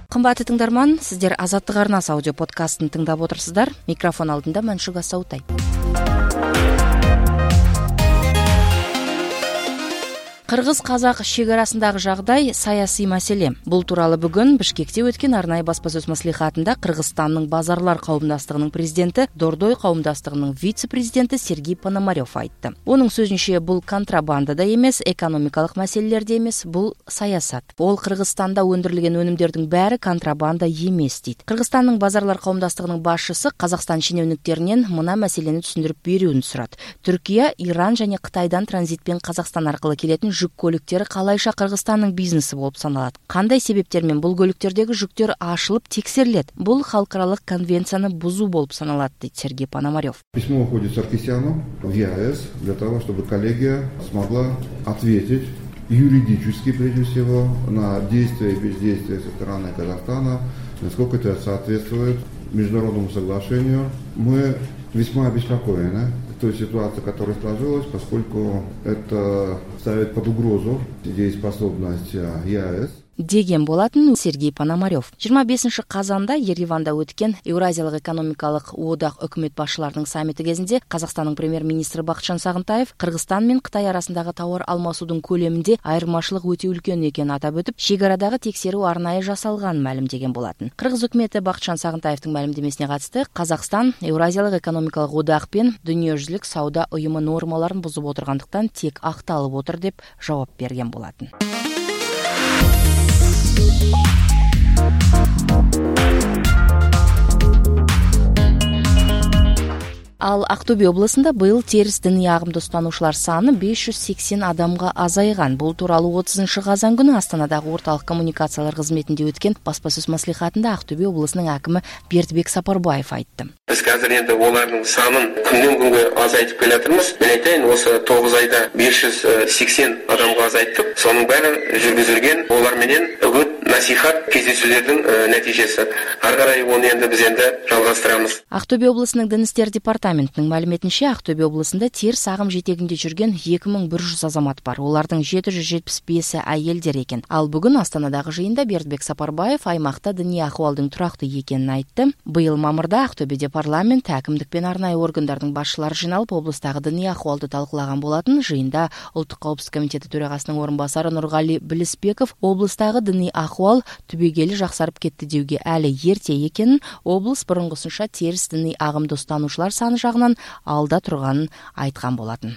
Қымбатты тыңдарман, сіздер Азаттық арнасы аудио подкастын тыңдап отырсыздар. Микрофон алдында Мәншүк Асаутай. Қырғыз-қазақ шекарасындағы жағдай саяси мәселе. Бұл туралы бүгін Бішкекте өткен арнайы баспасөз мәслихатында Қырғызстанның базарлар қауымдастығының президенті, Дордой қауымдастығының вице-президенті Сергей Пономарев айтты. Оның сөзінше, бұл контрабанда да емес, экономикалық мәселелер де емес, бұл саясат. Ол Қырғызстанда өндірілген өнімдердің бәрі контрабанда емес дейді. Қырғызстанның базарлар қауымдастығының басшысы Қазақстан шенеуніктерінен мына мәселені түсіндіріп беруін сұрады. Түркия, Иран және Қытайдан транзитпен Қазақстан арқылы келетін жүк көліктері қалайша Қырғызстанның бизнесі болып саналады? Қандай себептермен бұл көліктердегі жүктер ашылып тексеріледі? Бұл халықаралық конвенцияны бұзу болып саналады, дейді Сергей Пономарев. Письмо уходит Саркисяну в ЕАЭС для того, чтобы коллегия смогла ответить юридически, прежде всего, на действия и бездействия со стороны Казахстана, насколько это соответствует международному соглашению. Мы весьма обеспокоены той ситуацией, которая сложилась, поскольку это ставит под угрозу дееспособность ЕАЭС. Деген болатын Сергей Пономарев. 25 қазанда Ереванда өткен Еуразиялық экономикалық одақ үкімет басшыларының саммиті кезінде Қазақстанның премьер-министрі Бақытжан Сағынтаев Қырғызстан мен Қытай арасындағы тауар алмасудың көлемінде айырмашылық өте үлкен екенін атап өтіп, шекарадағы тексеру арнайы жасалғанын мәлімдеген болатын. Қырғыз үкіметі Бақытжан Сағынтаевтың мәлімдемесіне қатысты Қазақстан Еуразиялық экономикалық одақ пен дүниежүзілік сауда ұйымы нормаларын бұзып отырғандықтан тек ақталып отыр деп жауап берген болатын. Ал Ақтөбе облысында биыл теріс діни ағымды ұстанушылар саны 580 адамға азайған. Бұл туралы 30 қазан күні Астанадағы орталық коммуникациялар қызметінде өткен баспасөз мәслихатында Ақтөбе облысының әкімі Бердібек Сапарбаев айтты. Біз қазір енді олардың санын күннен күнге азайтып келе жатырмыз. Мен айтайын, осы 9 айда 580 адамға азайттық. Соның бәрі жүргізілген оларменен үгіт, насихат, кездесулердің нәтижесі. Ары қарай оны енді біз жалғастырамыз. Ақтөбе облысының дін істер департаментінің мәліметінше, Ақтөбе облысында теріс ағым жетегінде жүрген 2100 азамат бар. Олардың 775-і әйелдер екен. Ал бүгін Астанадағы жиында Бердібек Сапарбаев аймақта діни ахуалдың тұрақты екенін айтты. Биыл мамырда Ақтөбеде парламент, әкімдік пен арнайы органдардың басшылары жиналып, облыстағы діни ахуалды талқылаған болатын. Жиында Ұлттық қауіпсіздік комитеті төрағасының орынбасары Нұрғали Білісбеков облыстағы діни ахуал түбегейлі жақсарып кетті деуге әлі ерте екенін, облыс бұрынғысынша теріс діни ағымды ұстанушылар саны жағынан алда тұрғанын айтқан болатын.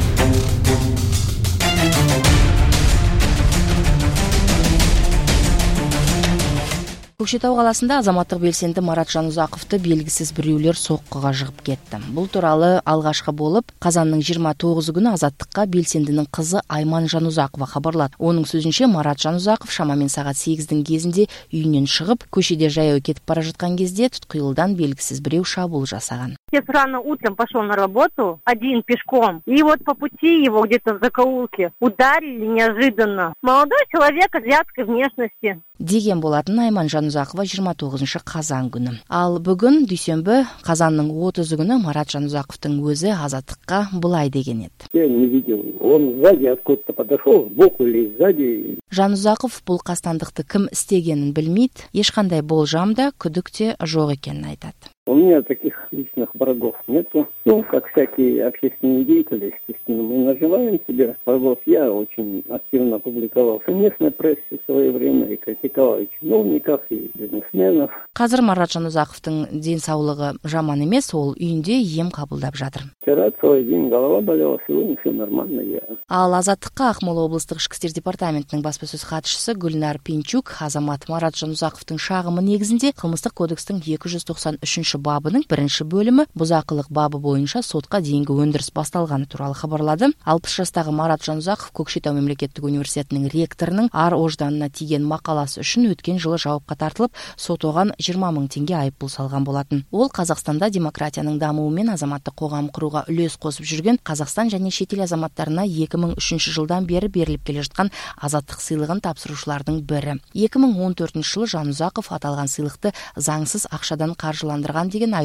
Көкшетау қаласында азаматтық белсенді Марат Жанұзақовты белгісіз біреулер соққыға жығып кетті. Бұл туралы алғашқы болып қазанның 29 күні Азаттыққа белсендінің қызы Айман Жанұзақова хабарлады. Оның сөзінше Марат Жанұзақов шамамен сағат 8-дің кезінде үйінен шығып, көшеде жаяу кетіп бара жатқан кезде тұтқиылдан белгісіз біреу шабуыл жасаған. Отец рано утром пошел на работу, один пешком, и вот по пути его где-то в закоулке ударили неожиданно. Молодой человек азиатской внешности. Деген болатын Айман Жанұзақова 29 қазан күні. Ал бүгін дүйсенбі қазанның 30 күні Марат Жанұзақовтың өзі Азаттыққа былай деген еді. Я не видел, он сзади откуда-то подошел, сбоку или сзади. Жанұзақов бұл қастандықты кім істегенін білмейді, ешқандай болжам да күдік те жоқ екенін айтады. У меня таких личных врагов нету. Ну, как всякие общественные деятели, естественно, мы наживаем себе врагов. Я очень активно публиковался в местной прессе в свое время и критиковал и чиновников, и бизнесменов. Қазір Марат Жанұзақовтың денсаулығы жаман емес, ол үйінде ем қабылдап жатыр. Вчера целый день голова болела, сегодня все нормально. Ал Азаттыққа Ақмола облыстық ішкі істер департаментінің баспасөз хатшысы Гүлнар Пинчук азамат Марат Жанұзақовтың шағымы негізінде қылмыстық кодекстің 293 бабының 1 бөлімі бұзақылық бабы бойынша сотқа дейінгі өндіріс басталғаны туралы хабарлады. 60 жастағы Марат Жанұзақов Көкшетау мемлекеттік университетінің ректорының ар ожданына тиген мақаласы үшін өткен жылы жауапқа тартылып, сот оған 20 мың теңге айыппұл салған болатын. Ол Қазақстанда демократияның дамуы мен азаматтық қоғам құруға үлес қосып жүрген Қазақстан және шетел азаматтарына 2003 жылдан бері беріліп келе жатқан азаттық сыйлығын тапсырушылардың бірі. 2014 жылы Жанұзақов аталған сыйлықты заңсыз ақшадан қаржыландырған деген айыптау бойынша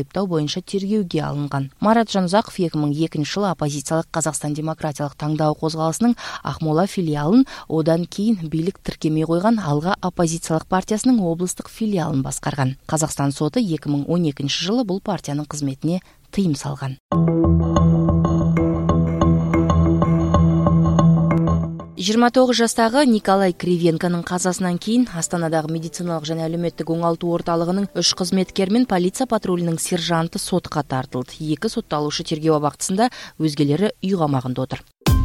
боюнча тергеуге алынган. Марат Жанузаков 2002 жылы оппозициялык Казакстан демократиялык таңдоо козголосунун Акмола филиалын, одан кийин бийлик тиркемей койгон Алга оппозициялык партиясынын облустук филиалын баскарган. Казакстан соты 2012 жылы бул партиянын кызметине тыйым салган. 29 жастагы Николай Кривенконун казасынан кийин Астанадагы медициналык жана әлеуметтик оңалтуу орталыгынын 3 кызметкери менен полиция патрулунун сержанты сотко тартылды. 2 сотталуучу тергөө абактысында, өзгелери үй камагында отур.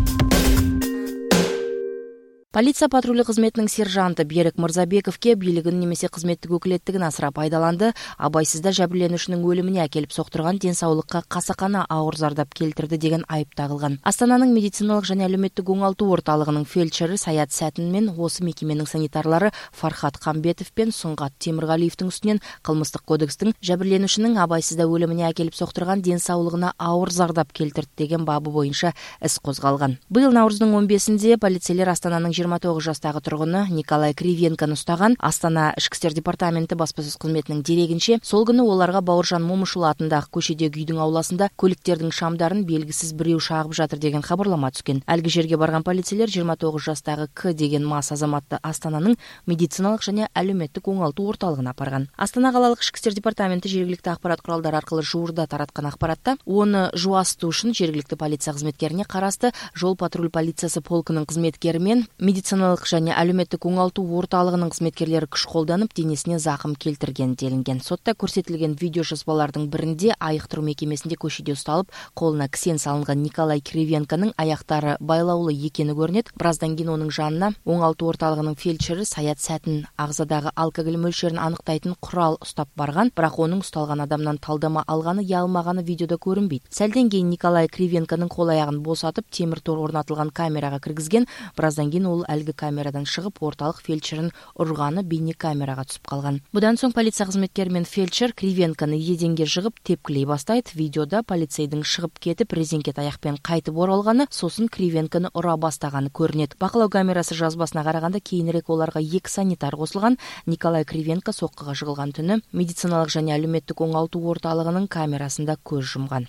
Полиция патрулы кызметинин сержанты Берик Мырзабековке бийлигин немесе кызметтик өкүлеттигин асыра пайдаланды, абайсызда жабирленүүчүнүн өлүмүнө акелип соктурган, денсаулыкка касакана ауыр зардап келтирди деген айып тагылган. Астананын медициналык жана әлеуметтик оңалтуу орталыгынын фельдшери Саят Сәтин мен осы мекеменин санитарлары Фархат Камбетов пен Сунгат Темиргалиевдин үстүнөн кылмыстык кодекстин жабирленүүчүнүн абайсызда өлүмүнө акелип соктурган, денсаулыгына ауыр зардап келтирди деген бабы боюнча іс козголган. Быйыл Наурыздун 15-синде полицейлер Астананын 29 жастагы тургуну Николай Кривенкону устаган. Астана Ички иштер департаменти баспасөз кызметинин дерегинче, сол күнү оларга Бауыржан Момушул атындагы көчөдөгү үйдүн ауласында көлүктөрдүн шамдарын белгисиз бирөө шагып жатыр деген кабарлама түшкөн. Алги жерге барган полицейлер 29 жастагы К деген мас азаматты Астананын медициналык жана әлеуметтик оңалтуу орталыгына апарган. Астана калалык Ички иштер департаменти жергиликтүү акпарат куралдары аркылуу жуурда тараткан акпаратта, оны жуастуу үчүн жергиликтүү полиция кызметкерине карасты жол патруль полициясы полкунун кызметкери мен медициналык жана әлеуметтик оңалтуу орталыгынын кызметкерлери күч колдонуп, денесине закым келтирген делинген. Сотта көрсөтүлгөн видео жазбалардын биринде айыктыруу мекемесинде көчөдө ушталып, колуна кисен салынган Николай Кривенконун аяктары байлаулуу экени көрүнөт. Бираздан кийин онун жанына оңалтуу орталыгынын фельдшери Саят Сәтин агзадагы алкоголь мөлшөрүн аныктайтын курал уштап барган, бирок онун ушталган адамдан талдама алганы, ялмаганы видеодо көрүнбөйт. Сәлден кийин Николай Кривенконун кол аягын босатып, темир тор орнотулган камерага киргизген. Бираздан кийин ол алги камерадан чыгып, орталык фельдшерин урганы бейне камерага түсүп калган. Будан соң полиция кызметкери мен фельдшер Кривенкону еденге жыгып тепкилей бастайт. Видеода полицейдин чыгып кетип, резинкет аякпен кайтып оралганы, сосын Кривенкону ура бастаганы көрүнөт. Бакылоо камерасы жазбасына караганда, кийинирээк оларга 2 санитар косулган. Николай Кривенко соккуга жыгылган түнү медициналык жана әлеуметтик оңалтуу орталыгынын камерасында көз жумган.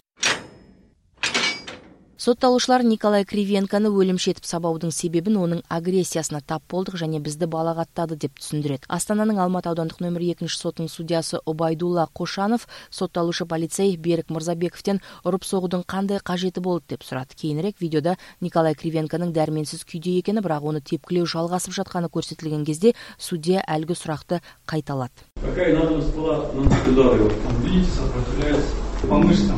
Сотталуучулар Николай Кривенкону өлүмшетип сабаудын себебин онун агрессиясына тап болдук жана бизди балагаттады деп түшүндүрөт. Астананын Алматы аудандык номер 2 сотунун судьясы Обайдулла Кошанов сотталуучу полицей Берик Мырзабековден уруп согуудун кандай кажети болду деп сурат. Кийинирээк видеодо Николай Кривенконун дарменсиз күйдө экени, бирок аны тепкилөө жалгасып жатканы көрсөтүлгөн кезде судья алгы суракты кайталат. Какая надобность была наносить удары? Видите, сопротивляется по мышцам.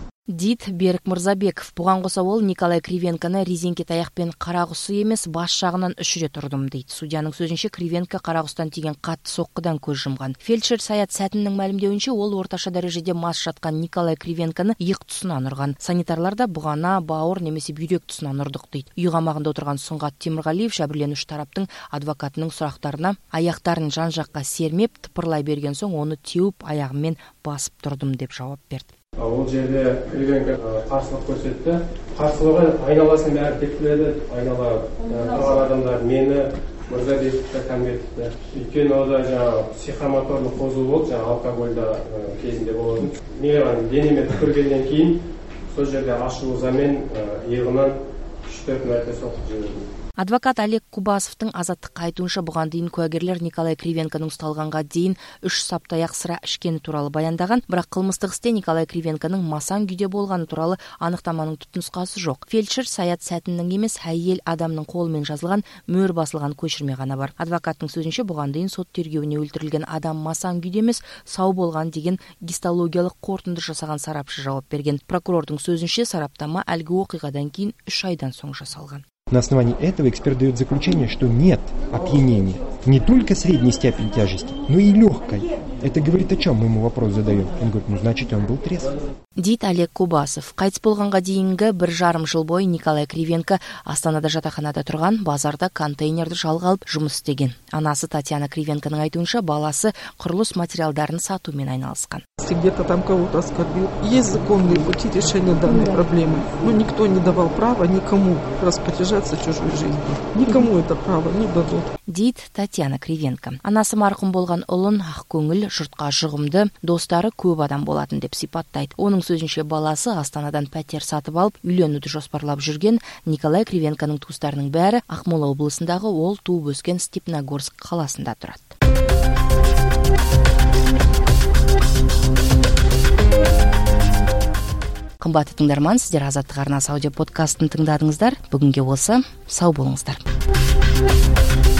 Дит Берик Мырзабеков. Буган кошо ол Николай Кривенкону резинкет аякпен карагусу эмес, баш жагынан үшүрөт урдум дейт. Судьянын сөзүнчө, Кривенко карагустан тийген катты соккудан көз жумган. Фельдшер Саят Сәтиндин маалимдөөүнчө, ол орташа дарежеде мас жаткан Николай Кривенкону ыйык тусунан урган. Санитарлар да бугана, бауыр немесе бүйрөк тусунан урдук дейт. Үй камагында отурган Сунгат Темиргалиев жабирленүүчү тараптын адвокатынын сурактарына аяктарын жан жакка сермеп, тыпырлай берген соң оны теуп аягым менен басып турдум деп жооп берди. Ол жерде Кривенко карсылык көрсөттү. Карсылыгы айналасын бәрі тепкиледі. Айнала тұрған адамдар мені, Мырзабековті, Камбетовті. Өйткені ода жаңағы психомоторлық қозу болды, жаңағы алкогольда кезінде болатын. Мен денеме түкіргеннен кейін сол жерде ашылу ызамен иығынан 3-4 мәрте соққы жібердім. Адвокат Олег Кубасовдун азаттыкка айтуунча, буган дейин куагерлер Николай Кривенконун ушталганга дейин 3 саптаяк сыра ичкени тууралуу баяндаган, бирок кылмыстык исте Николай Кривенконун масаң күйдө болгону тууралуу аныктаманын түпнускасы жок. Фельдшер Саят Сәтиндин эмес, айыл адамдын колу менен жазылган, мөр басылган көчүрмө гана бар. Адвокаттын сөзүнчө, буган дейин сот тергөөүнө өлтүрүлгөн адам масаң күйдө эмес, сау болгон деген гистологиялык кортунду жасаган сарапчы жооп берген. Прокурордун сөзүнчө, сараптама алгы окуйгадан кийин 3 айдан соң жасалган. На основании этого эксперт дает заключение, что нет опьянения. Не только средней степени тяжести, но и легкой. Это говорит о чем? Мы ему вопрос задаем. Он говорит, значит, он был трезв. Дейт Олег Кубасов. Кайтыс болганга дейинги 1,5 жыл бою Николай Кривенко Астанада жатаканада турган базарда контейнерди жалга алып жумуш истеген. Анасы Татьяна Кривенконун айтуунча, баласы курулуш материалдарын сатуу менен айналышкан. Где-то там кого-то оскорбил. Есть законные пути решения данной проблемы, но никто не давал права никому распоряжаться распоряжаться чужой жизнью. Никому это право не дадут. Дейт Татьяна Кривенко. Анасы марқұм болған ұлын ақ көңіл, жұртқа жұғымды, достары көп адам болатын деп сипаттайды. Оның сөзінше баласы Астанадан пәтер сатып алып, үйленуді жоспарлап жүрген Николай Кривенконың туыстарының бәрі Ақмола облысындағы ол туып өскен Степногорск қаласында тұрады. Қымбатты тыңдарман, сіздер Азаттық арнасы аудио подкастын тыңдадыңыздар. Бүгінге осы, сау болыңыздар.